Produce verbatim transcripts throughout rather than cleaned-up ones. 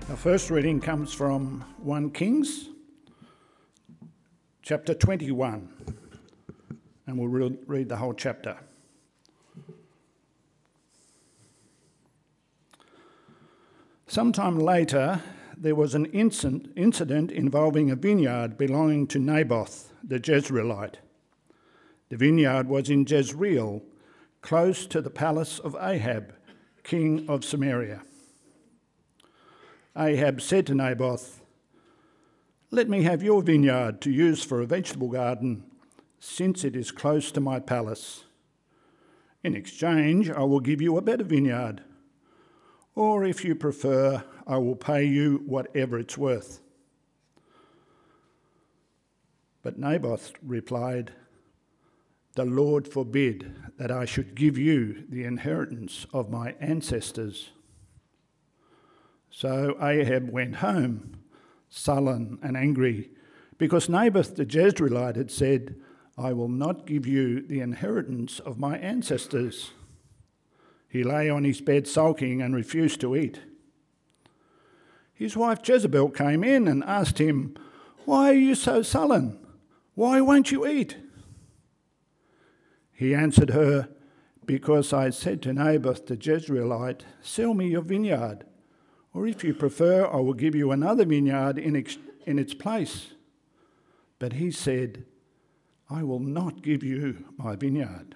Our first reading comes from First Kings, chapter twenty-one, and we'll re- read the whole chapter. Sometime later, there was an incident, incident involving a vineyard belonging to Naboth, the Jezreelite. The vineyard was in Jezreel, close to the palace of Ahab, king of Samaria. Ahab said to Naboth, "Let me have your vineyard to use for a vegetable garden, since it is close to my palace. In exchange, I will give you a better vineyard. Or if you prefer, I will pay you whatever it's worth." But Naboth replied, "The Lord forbid that I should give you the inheritance of my ancestors." So Ahab went home, sullen and angry, because Naboth the Jezreelite had said, "I will not give you the inheritance of my ancestors." He lay on his bed sulking and refused to eat. His wife Jezebel came in and asked him, "Why are you so sullen? Why won't you eat?" He answered her, "Because I said to Naboth the Jezreelite, 'Sell me your vineyard,' or if you prefer, I will give you another vineyard in, ex- in its place." But he said, "I will not give you my vineyard."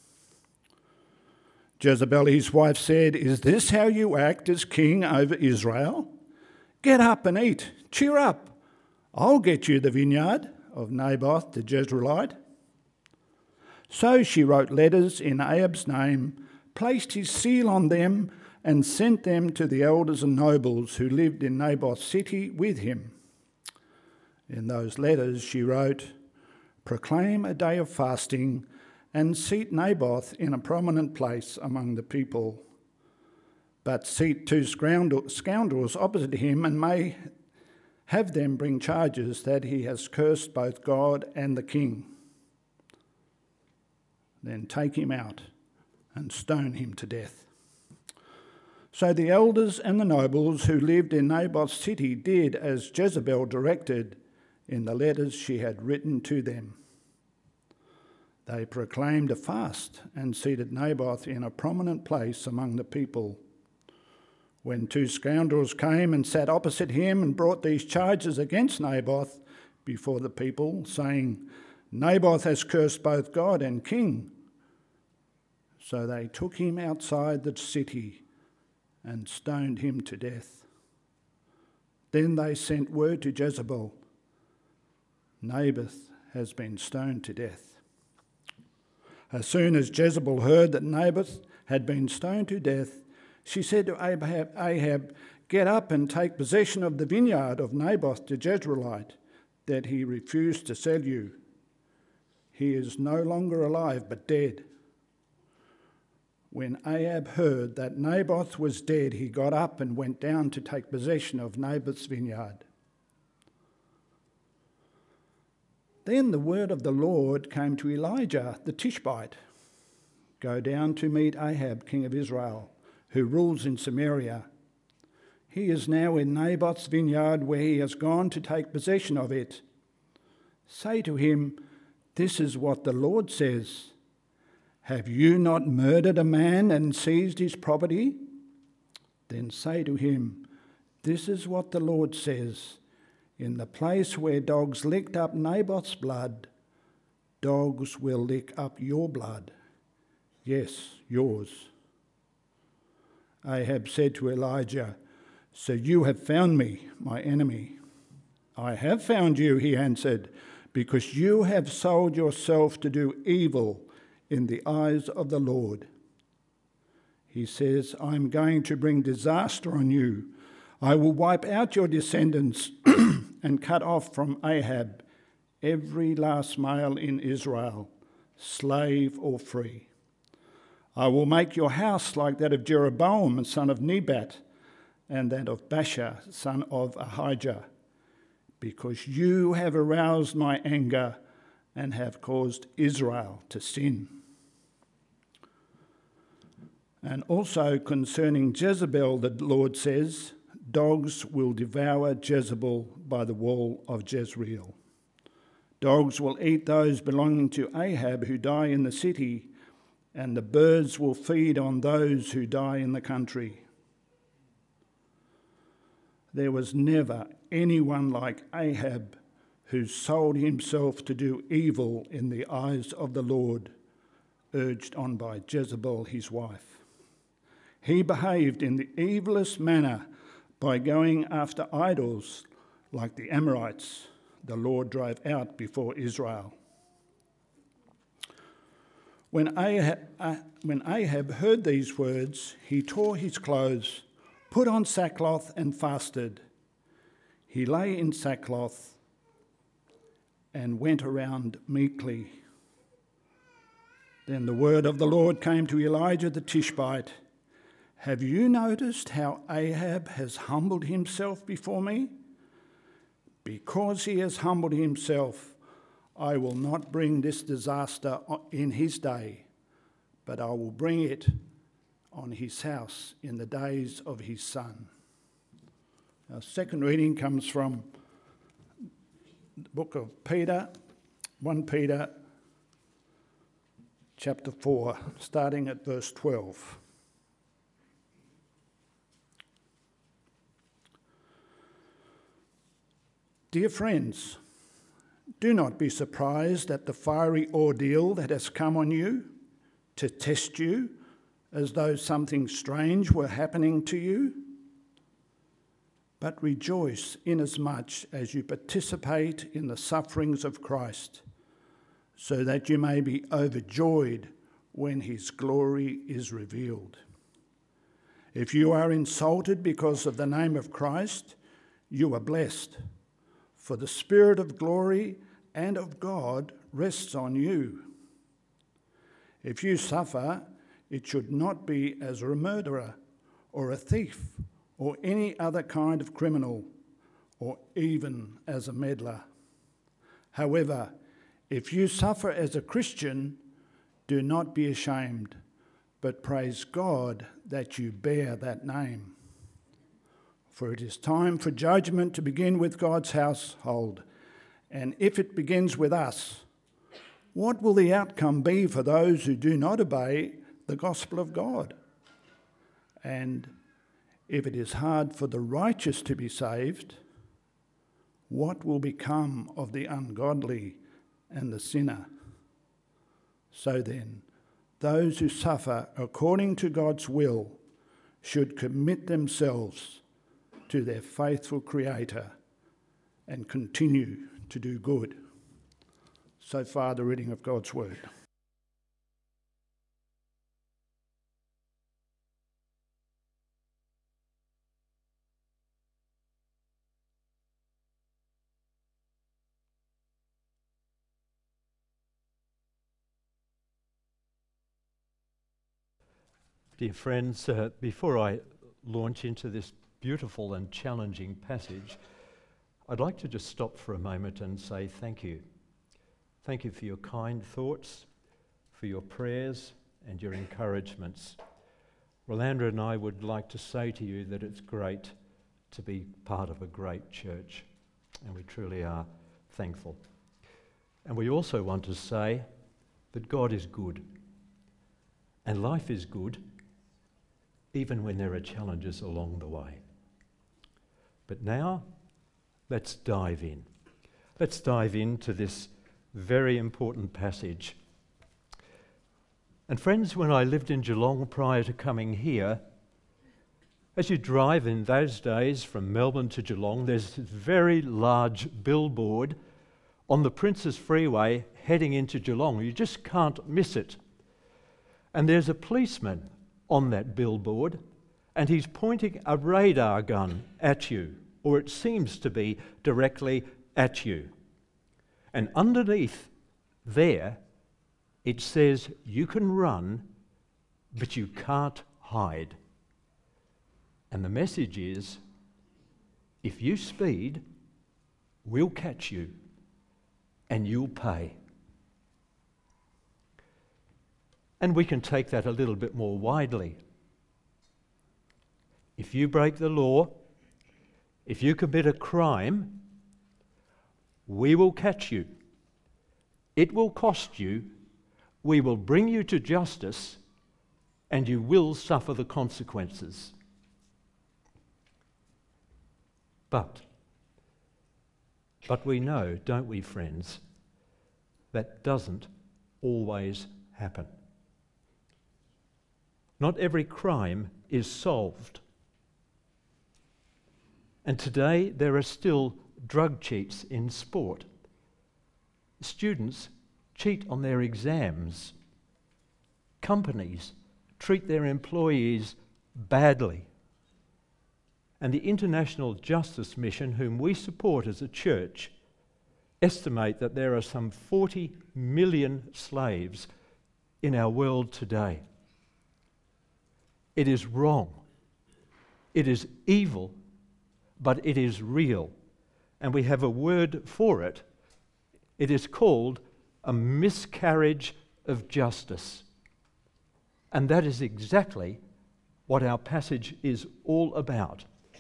Jezebel, his wife, said, "Is this how you act as king over Israel? Get up and eat. Cheer up. I'll get you the vineyard of Naboth the Jezreelite." So she wrote letters in Ahab's name, placed his seal on them, and sent them to the elders and nobles who lived in Naboth's city with him. In those letters she wrote, "Proclaim a day of fasting and seat Naboth in a prominent place among the people. But seat two scoundrels opposite him and may have them bring charges that he has cursed both God and the king. Then take him out and stone him to death." So the elders and the nobles who lived in Naboth's city did as Jezebel directed in the letters she had written to them. They proclaimed a fast and seated Naboth in a prominent place among the people. When two scoundrels came and sat opposite him and brought these charges against Naboth before the people, saying, "Naboth has cursed both God and king." So they took him outside the city and stoned him to death. Then they sent word to Jezebel, "Naboth has been stoned to death." As soon as Jezebel heard that Naboth had been stoned to death, she said to Ahab, Ahab, "Get up and take possession of the vineyard of Naboth the Jezreelite that he refused to sell you. He is no longer alive but dead." When Ahab heard that Naboth was dead, he got up and went down to take possession of Naboth's vineyard. Then the word of the Lord came to Elijah the Tishbite, "Go down to meet Ahab, king of Israel, who rules in Samaria. He is now in Naboth's vineyard where he has gone to take possession of it. Say to him, 'This is what the Lord says. Have you not murdered a man and seized his property?' Then say to him, 'This is what the Lord says. In the place where dogs licked up Naboth's blood, dogs will lick up your blood. Yes, yours.'" Ahab said to Elijah, "So you have found me, my enemy." "I have found you," he answered, "because you have sold yourself to do evil in the eyes of the Lord. He says, I am going to bring disaster on you. I will wipe out your descendants and cut off from Ahab every last male in Israel, slave or free. I will make your house like that of Jeroboam, son of Nebat, and that of Baasha, son of Ahijah, because you have aroused my anger and have caused Israel to sin." And also concerning Jezebel, the Lord says, dogs will devour Jezebel by the wall of Jezreel. Dogs will eat those belonging to Ahab who die in the city, and the birds will feed on those who die in the country. There was never anyone like Ahab who sold himself to do evil in the eyes of the Lord, urged on by Jezebel, his wife. He behaved in the evilest manner by going after idols like the Amorites the Lord drove out before Israel. When Ahab, uh, when Ahab heard these words, he tore his clothes, put on sackcloth and fasted. He lay in sackcloth and went around meekly. Then the word of the Lord came to Elijah the Tishbite. Have you noticed how Ahab has humbled himself before me? Because he has humbled himself, I will not bring this disaster in his day, but I will bring it on his house in the days of his son. Our second reading comes from the book of Peter, First Peter chapter four, starting at verse twelve. Dear friends, do not be surprised at the fiery ordeal that has come on you to test you as though something strange were happening to you. But rejoice inasmuch as you participate in the sufferings of Christ, so that you may be overjoyed when his glory is revealed. If you are insulted because of the name of Christ, you are blessed, for the Spirit of glory and of God rests on you. If you suffer, it should not be as a murderer or a thief or any other kind of criminal, or even as a meddler. However, if you suffer as a Christian, do not be ashamed, but praise God that you bear that name. For it is time for judgment to begin with God's household, and if it begins with us, what will the outcome be for those who do not obey the gospel of God? And if it is hard for the righteous to be saved, what will become of the ungodly and the sinner? So then, those who suffer according to God's will should commit themselves to their faithful Creator and continue to do good. So far, the reading of God's word. Dear friends, uh, before I launch into this beautiful and challenging passage, I'd like to just stop for a moment and say thank you. Thank you for your kind thoughts, for your prayers and your encouragements. Rolandra and I would like to say to you that it's great to be part of a great church, and we truly are thankful. And we also want to say that God is good, and life is good, even when there are challenges along the way. But now, let's dive in. Let's dive into this very important passage. And friends, when I lived in Geelong prior to coming here, as you drive in those days from Melbourne to Geelong, there's this very large billboard on the Princes Freeway heading into Geelong. You just can't miss it. And there's a policeman on that billboard, and he's pointing a radar gun at you, or it seems to be directly at you. And underneath there, it says you can run, but you can't hide. And the message is, if you speed, we'll catch you, and you'll pay. And we can take that a little bit more widely. If you break the law, If you commit a crime, we will catch you. It will cost you. We will bring you to justice, and you will suffer the consequences. But, but we know, don't we, friends, that doesn't always happen. Not every crime is solved. And today there are still drug cheats in sport. Students cheat on their exams. Companies treat their employees badly. And the International Justice Mission, whom we support as a church, estimate that there are some forty million slaves in our world today. It is wrong. It is evil, but it is real. And we have a word for it. It is called a miscarriage of justice. And that is exactly what our passage is all about.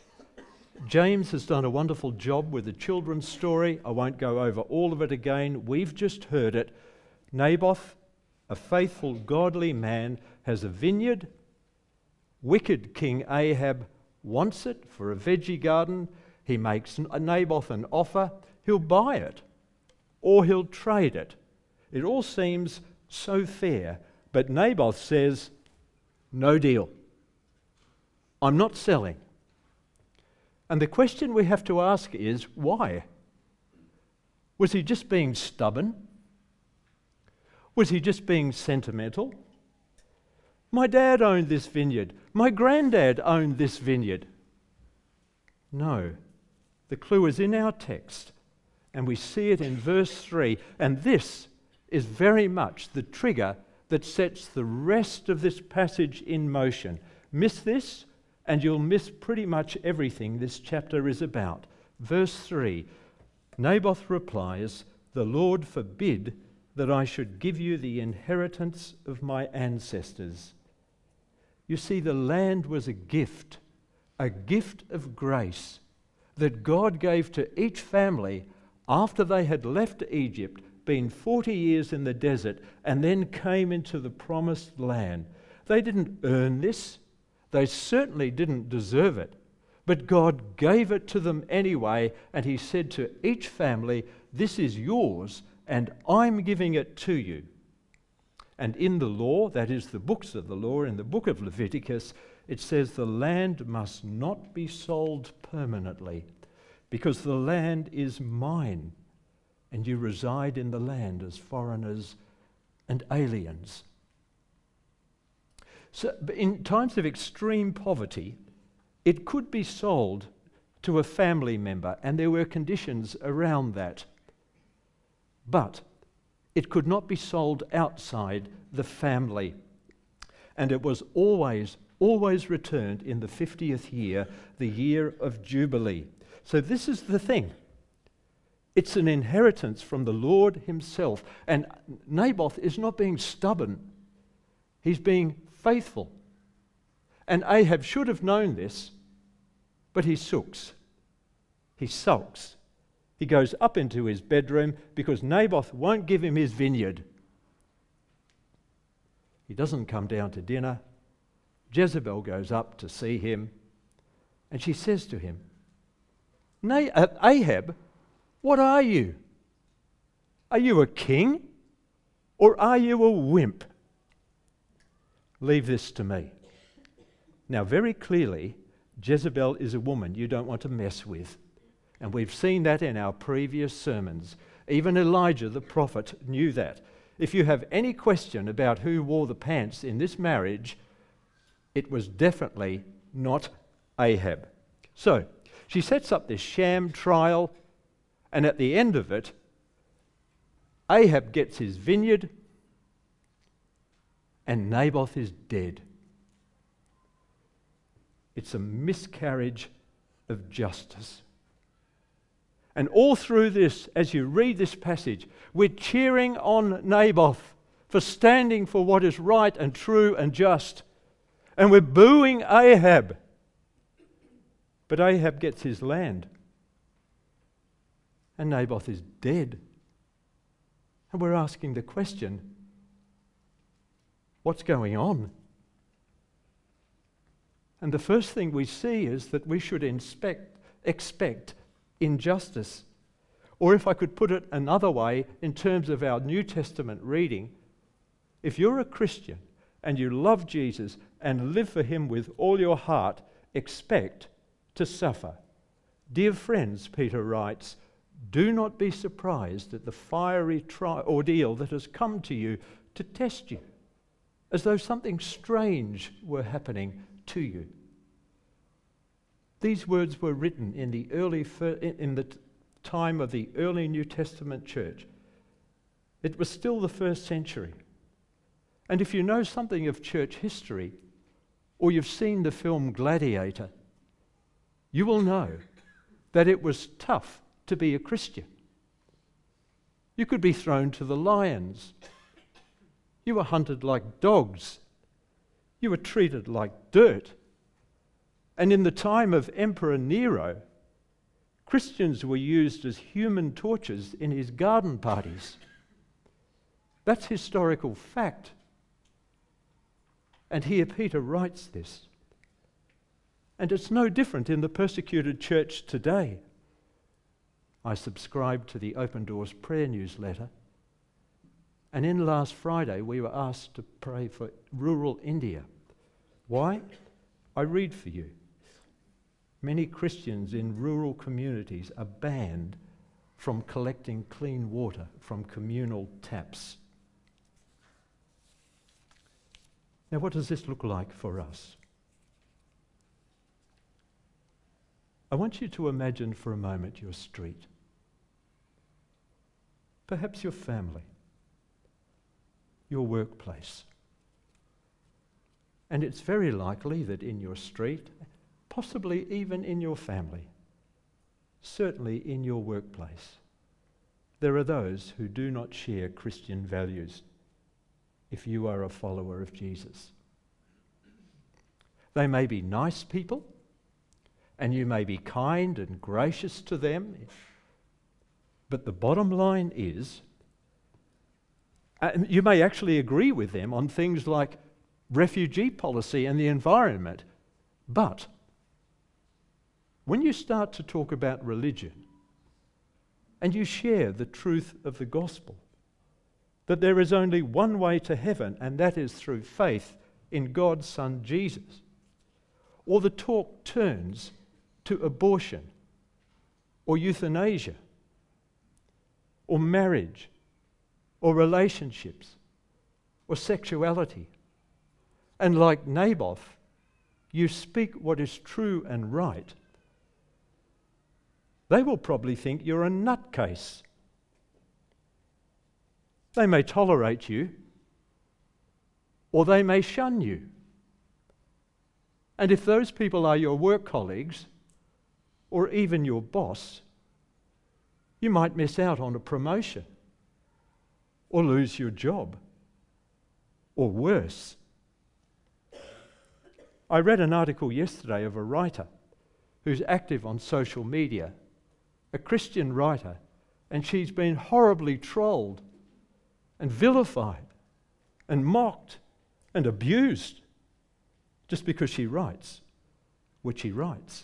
James has done a wonderful job with the children's story. I won't go over all of it again. We've just heard it. Naboth, a faithful, godly man, has a vineyard. Wicked King Ahab wants it for a veggie garden. He makes Naboth an offer. He'll buy it or he'll trade it. It all seems so fair, but Naboth says, no deal. I'm not selling. And the question we have to ask is, why? Was he just being stubborn? Was he just being sentimental? My dad owned this vineyard. My granddad owned this vineyard. No. The clue is in our text, and we see it in verse three. And this is very much the trigger that sets the rest of this passage in motion. Miss this, and you'll miss pretty much everything this chapter is about. Verse three, Naboth replies, "The Lord forbid that I should give you the inheritance of my ancestors." You see, the land was a gift, a gift of grace that God gave to each family after they had left Egypt, been forty years in the desert, and then came into the promised land. They didn't earn this. They certainly didn't deserve it. But God gave it to them anyway, and he said to each family, this is yours, and I'm giving it to you. And in the law, that is the books of the law, in the book of Leviticus, it says the land must not be sold permanently, because the land is mine, and you reside in the land as foreigners and aliens. So in times of extreme poverty, it could be sold to a family member, and there were conditions around that. But it could not be sold outside the family. And it was always, always returned in the fiftieth year, the year of Jubilee. So this is the thing. It's an inheritance from the Lord himself. And Naboth is not being stubborn. He's being faithful. And Ahab should have known this, but he sooks. He sulks. He goes up into his bedroom because Naboth won't give him his vineyard. He doesn't come down to dinner. Jezebel goes up to see him, and she says to him, "Na- uh, Ahab, what are you? Are you a king, or are you a wimp? Leave this to me." Now, very clearly, Jezebel is a woman you don't want to mess with. And we've seen that in our previous sermons. Even Elijah the prophet knew that. If you have any question about who wore the pants in this marriage, it was definitely not Ahab. So, she sets up this sham trial, and at the end of it, Ahab gets his vineyard, and Naboth is dead. It's a miscarriage of justice. And all through this, as you read this passage, we're cheering on Naboth for standing for what is right and true and just. And we're booing Ahab But Ahab gets his land, and Naboth is dead. And we're asking the question, what's going on? And the first thing we see is that we should inspect, expect injustice. Or if I could put it another way, in terms of our New Testament reading, if you're a Christian and you love Jesus and live for him with all your heart, expect to suffer. Dear friends, Peter writes, do not be surprised at the fiery tri- ordeal that has come to you to test you, as though something strange were happening to you. These words were written in the early fir- in the t- time of the early New Testament church. It was still the first century. And if you know something of church history, or you've seen the film Gladiator, you will know that it was tough to be a Christian. You could be thrown to the lions. You were hunted like dogs. You were treated like dirt. And in the time of Emperor Nero, Christians were used as human torches in his garden parties. That's historical fact. And here Peter writes this. And it's no different in the persecuted church today. I subscribe to the Open Doors prayer newsletter. And in last Friday, we were asked to pray for rural India. Why? I read for you. Many Christians in rural communities are banned from collecting clean water from communal taps. Now, what does this look like for us? I want you to imagine for a moment your street. Perhaps your family, your workplace. And it's very likely that in your street, possibly even in your family, certainly in your workplace, there are those who do not share Christian values if you are a follower of Jesus. They may be nice people, and you may be kind and gracious to them, but the bottom line is, and you may actually agree with them on things like refugee policy and the environment, but when you start to talk about religion and you share the truth of the gospel, that there is only one way to heaven, and that is through faith in God's Son Jesus, or the talk turns to abortion or euthanasia or marriage or relationships or sexuality, and like Naboth, you speak what is true and right, they will probably think you're a nutcase. They may tolerate you, or they may shun you. And if those people are your work colleagues, or even your boss, you might miss out on a promotion, or lose your job, or worse. I read an article yesterday of a writer who's active on social media, a Christian writer, and she's been horribly trolled and vilified and mocked and abused just because she writes, which she writes.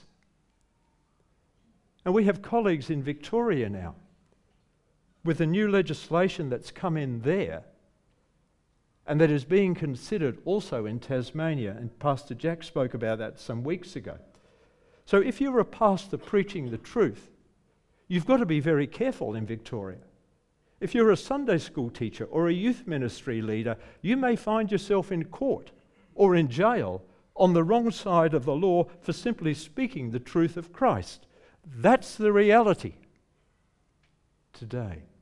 And we have colleagues in Victoria now with the new legislation that's come in there and that is being considered also in Tasmania, and Pastor Jack spoke about that some weeks ago. So if you're a pastor preaching the truth, you've got to be very careful in Victoria. If you're a Sunday school teacher or a youth ministry leader, you may find yourself in court or in jail on the wrong side of the law for simply speaking the truth of Christ. That's the reality today.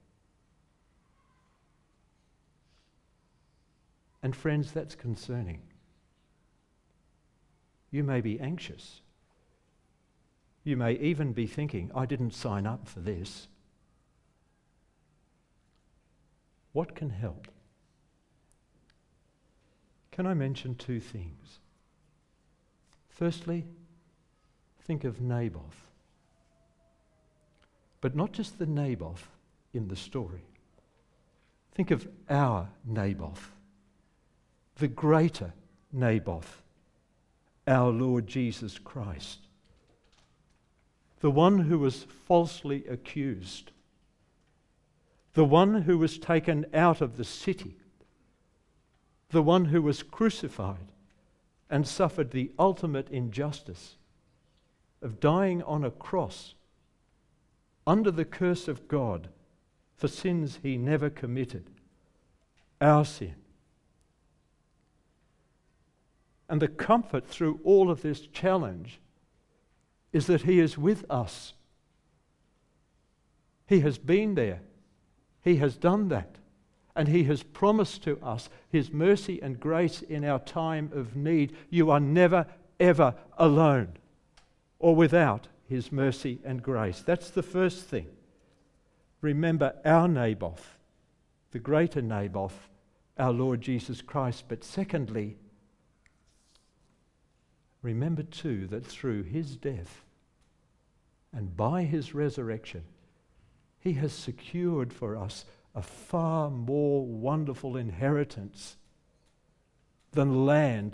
And friends, that's concerning. You may be anxious. You may even be thinking, I didn't sign up for this. What can help? Can I mention two things? Firstly, think of Naboth. But not just the Naboth in the story. Think of our Naboth, the greater Naboth, our Lord Jesus Christ, the one who was falsely accused, the one who was taken out of the city, the one who was crucified and suffered the ultimate injustice of dying on a cross under the curse of God for sins he never committed, our sin. And the comfort through all of this challenge is that he is with us. He has been there. He has done that. And he has promised to us his mercy and grace in our time of need. You are never, ever alone or without his mercy and grace. That's the first thing. Remember our Naboth, the greater Naboth, our Lord Jesus Christ. But secondly, remember too that through his death and by his resurrection, he has secured for us a far more wonderful inheritance than land.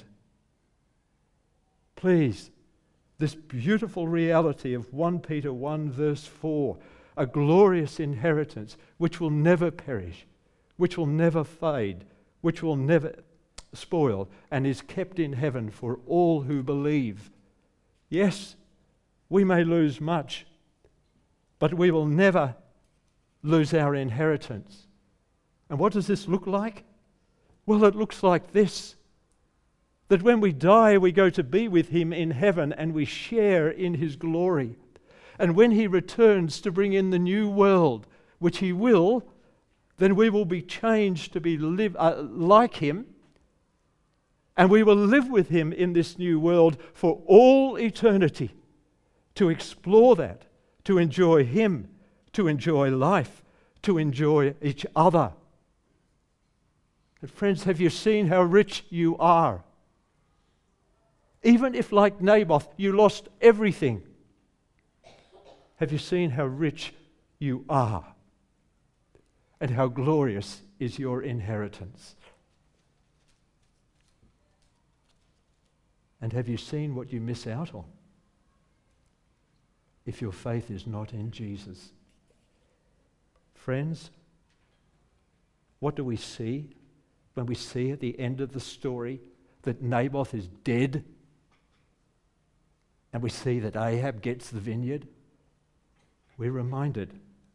Please, this beautiful reality of First Peter one verse four, a glorious inheritance which will never perish, which will never fade, which will never spoil, and is kept in heaven for all who believe. Yes, we may lose much, but we will never lose our inheritance. And what does this look like? Well, it looks like this, that when we die, we go to be with him in heaven and we share in his glory. And when he returns to bring in the new world, which he will, then we will be changed to be live, uh, like him, and we will live with him in this new world for all eternity, to explore that, to enjoy him, to enjoy life, to enjoy each other. And friends, have you seen how rich you are? Even if, like Naboth, you lost everything, have you seen how rich you are and how glorious is your inheritance? And have you seen what you miss out on if your faith is not in Jesus? Friends, what do we see when we see at the end of the story that Naboth is dead and we see that Ahab gets the vineyard? We're reminded,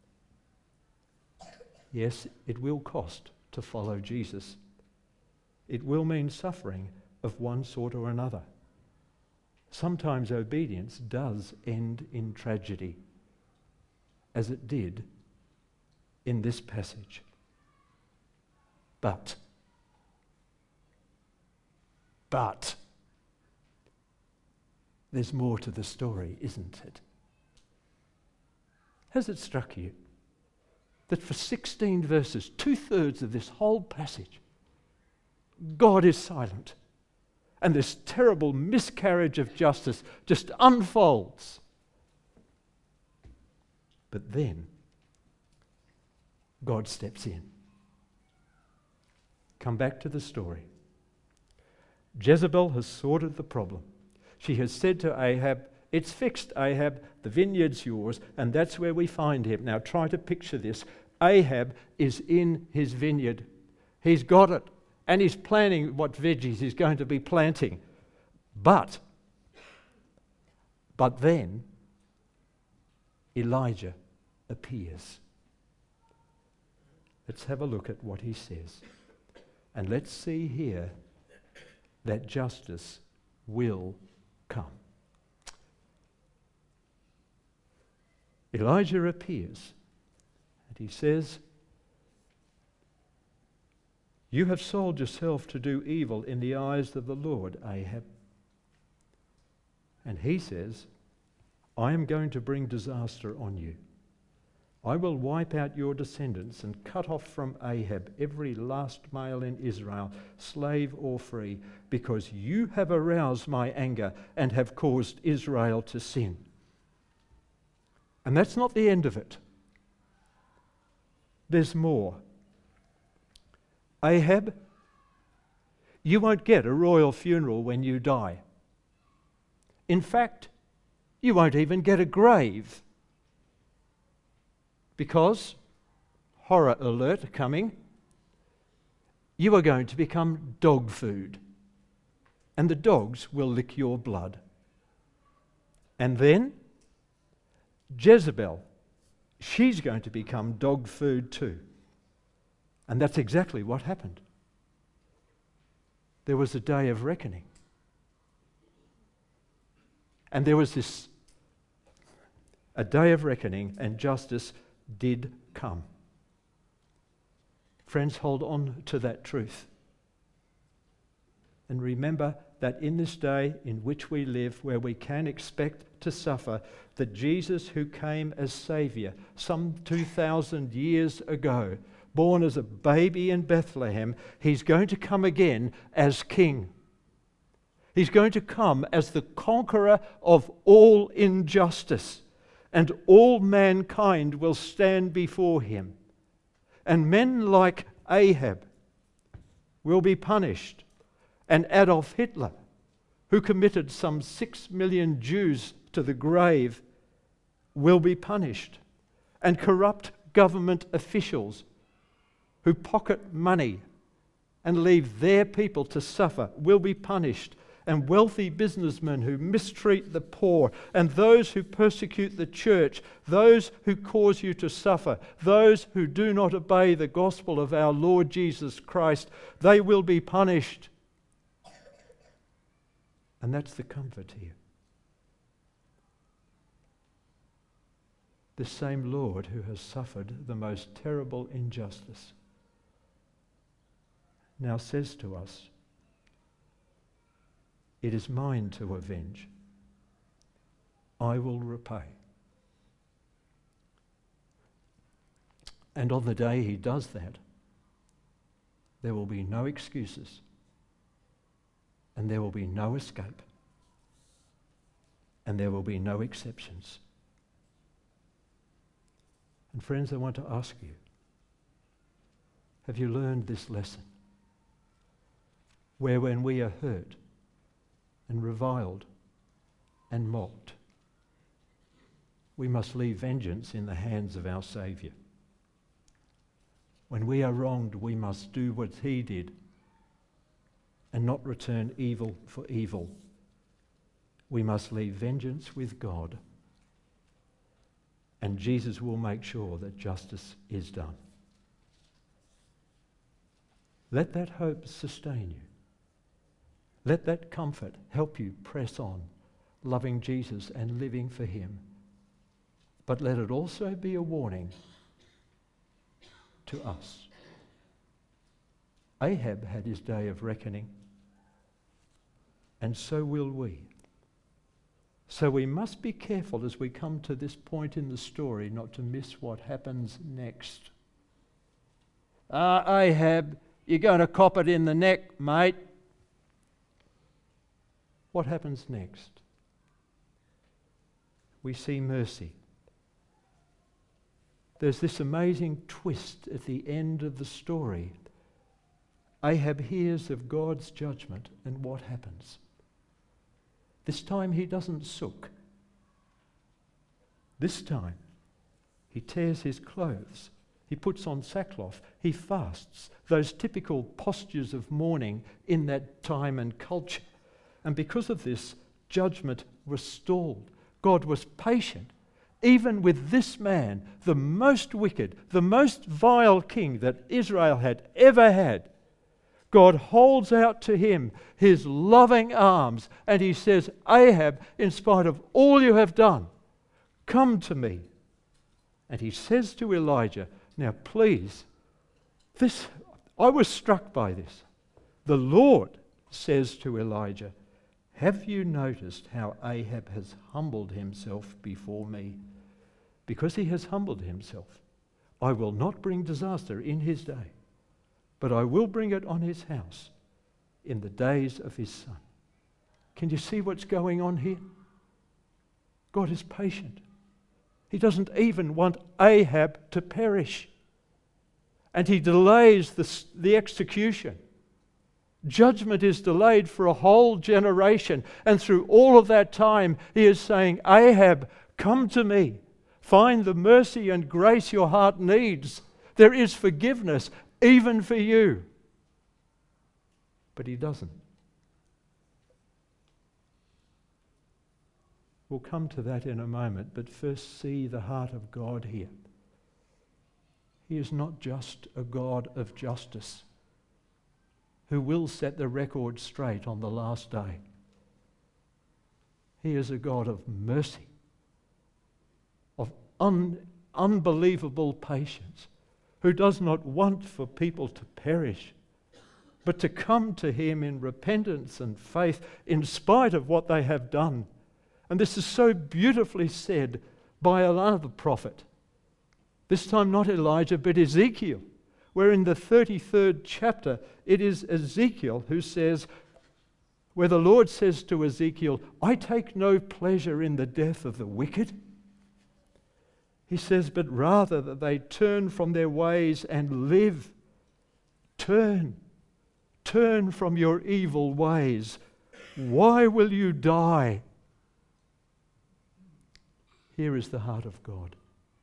yes, it will cost to follow Jesus. It will mean suffering of one sort or another. Sometimes obedience does end in tragedy, as it did in this passage. But, but, there's more to the story, isn't it? Has it struck you that for sixteen verses, two-thirds of this whole passage, God is silent, and this terrible miscarriage of justice just unfolds? But then, God steps in. Come back to the story. Jezebel has sorted the problem. She has said to Ahab, "It's fixed, Ahab, the vineyard's yours," and that's where we find him. Now try to picture this. Ahab is in his vineyard. He's got it, and he's planning what veggies he's going to be planting. But, but then, Elijah appears. Let's have a look at what he says. And let's see here that justice will come. Elijah appears and he says, "You have sold yourself to do evil in the eyes of the Lord, Ahab." And he says, "I am going to bring disaster on you. I will wipe out your descendants and cut off from Ahab every last male in Israel, slave or free, because you have aroused my anger and have caused Israel to sin. And that's not the end of it. There's more. Ahab, you won't get a royal funeral when you die. In fact, you won't even get a grave. Because, horror alert coming, you are going to become dog food. And the dogs will lick your blood. And then, Jezebel, she's going to become dog food too. And that's exactly what happened. There was a day of reckoning. And there was this, a day of reckoning, and justice did come. Friends, hold on to that truth. And remember that in this day in which we live, where we can expect to suffer, that Jesus, who came as Saviour some two thousand years ago, born as a baby in Bethlehem, he's going to come again as King. He's going to come as the conqueror of all injustice, and all mankind will stand before him. And men like Ahab will be punished, and Adolf Hitler, who committed some six million Jews to the grave, will be punished, and corrupt government officials who pocket money and leave their people to suffer will be punished, and wealthy businessmen who mistreat the poor, and those who persecute the church, those who cause you to suffer, those who do not obey the gospel of our Lord Jesus Christ, they will be punished. And that's the comfort here. The same Lord who has suffered the most terrible injustice now says to us, "It is mine to avenge. I will repay." And on the day he does that, there will be no excuses, and there will be no escape, and there will be no exceptions. And friends, I want to ask you, have you learned this lesson? Where when we are hurt and reviled and mocked, we must leave vengeance in the hands of our Saviour. When we are wronged, we must do what he did and not return evil for evil. We must leave vengeance with God, and Jesus will make sure that justice is done. Let that hope sustain you. Let that comfort help you press on, loving Jesus and living for him. But let it also be a warning to us. Ahab had his day of reckoning, and so will we. So we must be careful as we come to this point in the story not to miss what happens next. Ah, Ahab, you're going to cop it in the neck, mate. What happens next? We see mercy. There's this amazing twist at the end of the story. Ahab hears of God's judgment, and what happens? This time he doesn't sook. This time he tears his clothes. He puts on sackcloth. He fasts. Those typical postures of mourning in that time and culture. And because of this, judgment was stalled. God was patient. Even with this man, the most wicked, the most vile king that Israel had ever had, God holds out to him his loving arms, and he says, Ahab, in spite of all you have done, come to me. And he says to Elijah, now please, this, I was struck by this. The Lord says to Elijah, have you noticed how Ahab has humbled himself before me? because he has humbled himself, I will not bring disaster in his day, but I will bring it on his house in the days of his son. Can you see what's going on here? God is patient. He doesn't even want Ahab to perish. And he delays the, the execution. Judgment is delayed for a whole generation. And through all of that time, he is saying, Ahab, come to me. Find the mercy and grace your heart needs. There is forgiveness, even for you. But he doesn't. We'll come to that in a moment, but first see the heart of God here. He is not just a God of justice who will set the record straight on the last day. He is a God of mercy, of un- unbelievable patience, who does not want for people to perish, but to come to him in repentance and faith in spite of what they have done. And this is so beautifully said by another prophet. This time not Elijah, but Ezekiel, where in the thirty-third chapter, it is Ezekiel who says, where the Lord says to Ezekiel, I take no pleasure in the death of the wicked. He says, but rather that they turn from their ways and live. Turn. Turn from your evil ways. Why will you die? Here is the heart of God.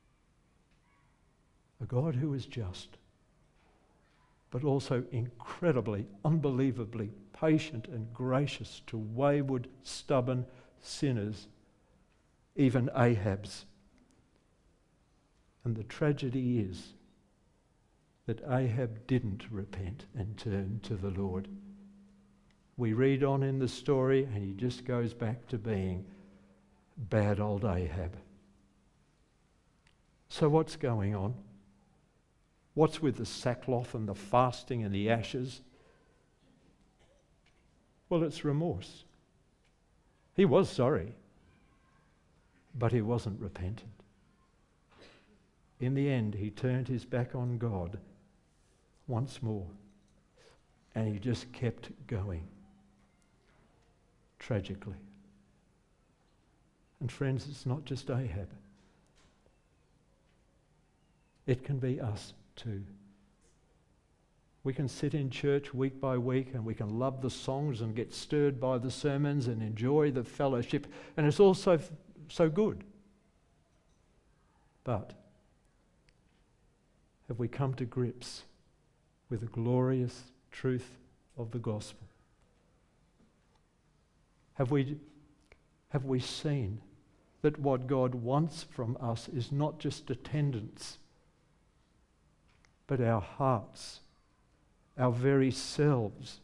A God who is just, but also incredibly, unbelievably patient and gracious to wayward, stubborn sinners, even Ahab's. And the tragedy is that Ahab didn't repent and turn to the Lord. We read on in the story and he just goes back to being bad old Ahab. So what's going on? What's with the sackcloth and the fasting and the ashes? Well, it's remorse. He was sorry, but he wasn't repentant. In the end, he turned his back on God once more, and he just kept going, tragically. And friends, it's not just Ahab. It can be us too. We can sit in church week by week and we can love the songs and get stirred by the sermons and enjoy the fellowship, and it's all so, so good. But have we come to grips with the glorious truth of the gospel? Have we, have we seen that what God wants from us is not just attendance, but our hearts, our very selves?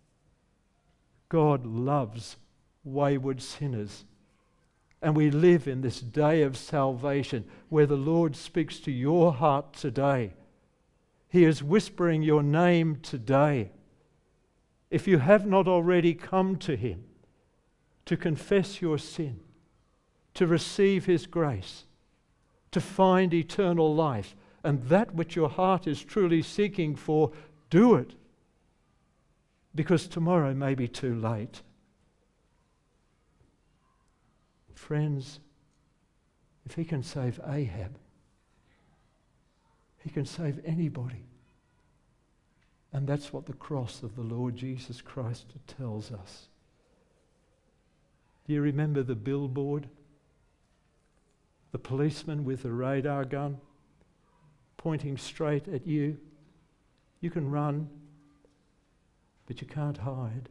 God loves wayward sinners. And we live in this day of salvation where the Lord speaks to your heart today. He is whispering your name today. If you have not already come to Him to confess your sin, to receive His grace, to find eternal life, and that which your heart is truly seeking for, do it. Because tomorrow may be too late. Friends, if He can save Ahab, He can save anybody. And that's what the cross of the Lord Jesus Christ tells us. Do you remember the billboard? The policeman with the radar gun pointing straight at you. You can run, but you can't hide.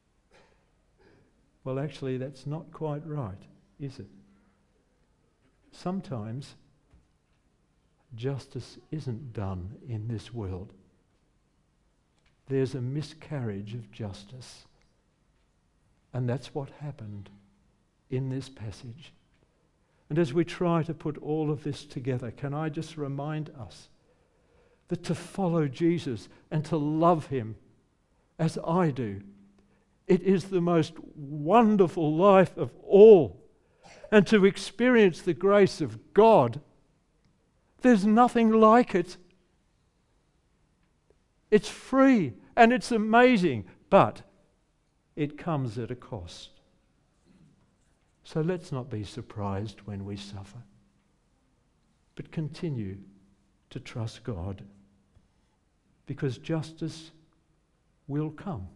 Well, actually, that's not quite right, is it? Sometimes justice isn't done in this world. There's a miscarriage of justice. And that's what happened in this passage. And as we try to put all of this together, can I just remind us that to follow Jesus and to love Him as I do, it is the most wonderful life of all. and to experience the grace of God. There's nothing like it. It's free and it's amazing, but it comes at a cost. So let's not be surprised when we suffer, but continue to trust God, because justice will come.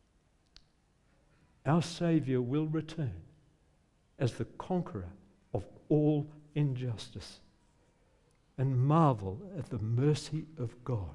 Our Saviour will return as the conqueror of all injustice, and marvel at the mercy of God,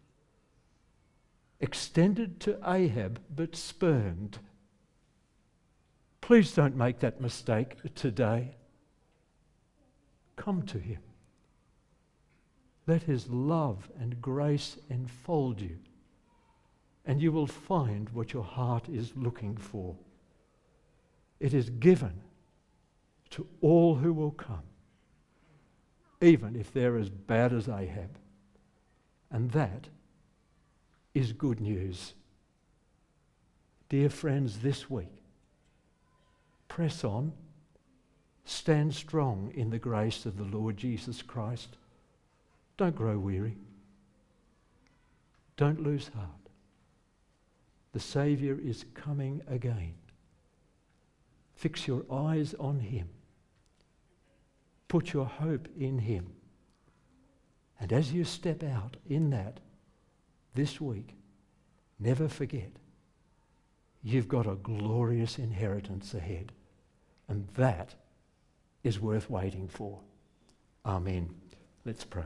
extended to Ahab but spurned. Please don't make that mistake today. Come to him. Let his love and grace enfold you, and you will find what your heart is looking for. It is given to all who will come, even if they're as bad as Ahab. And that is good news. Dear friends, this week, press on, stand strong in the grace of the Lord Jesus Christ. Don't grow weary. Don't lose heart. The Saviour is coming again. Fix your eyes on him. Put your hope in him. And as you step out in that this week, never forget, you've got a glorious inheritance ahead. And that is worth waiting for. Amen. Let's pray.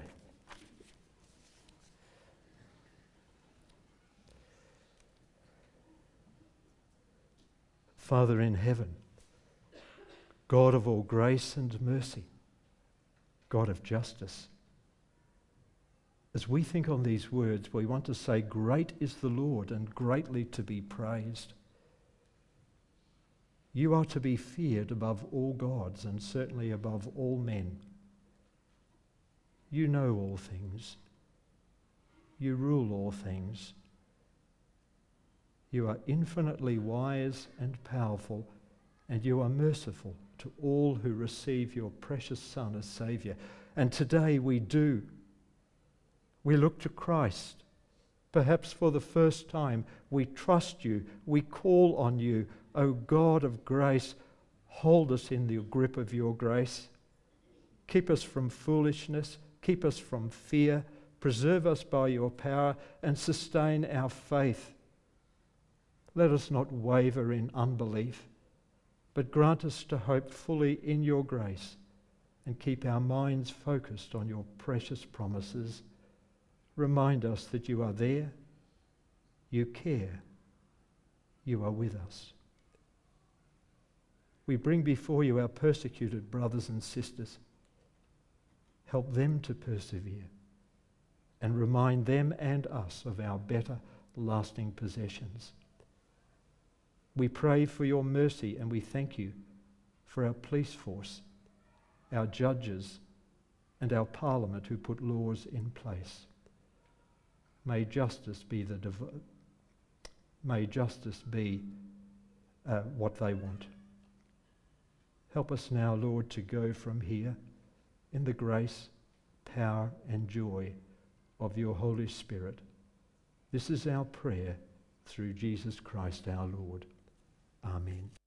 Father in heaven, God of all grace and mercy, God of justice, as we think on these words, we want to say, great is the Lord and greatly to be praised. You are to be feared above all gods and certainly above all men. You know all things. You rule all things. You are infinitely wise and powerful, and you are merciful to all who receive your precious Son as Saviour. And today we do. We look to Christ. Perhaps for the first time, we trust you. We call on you. O God of grace, hold us in the grip of your grace. Keep us from foolishness. Keep us from fear. Preserve us by your power and sustain our faith. Let us not waver in unbelief, but grant us to hope fully in your grace and keep our minds focused on your precious promises. Remind us that you are there, you care, you are with us. We bring before you our persecuted brothers and sisters. Help them to persevere and remind them and us of our better, lasting possessions. We pray for your mercy and we thank you for our police force, our judges, and our parliament who put laws in place. May justice be the dev- may justice be uh, what they want. Help us now, Lord, to go from here in the grace, power, and joy of your Holy Spirit. This is our prayer through Jesus Christ our Lord. Amen.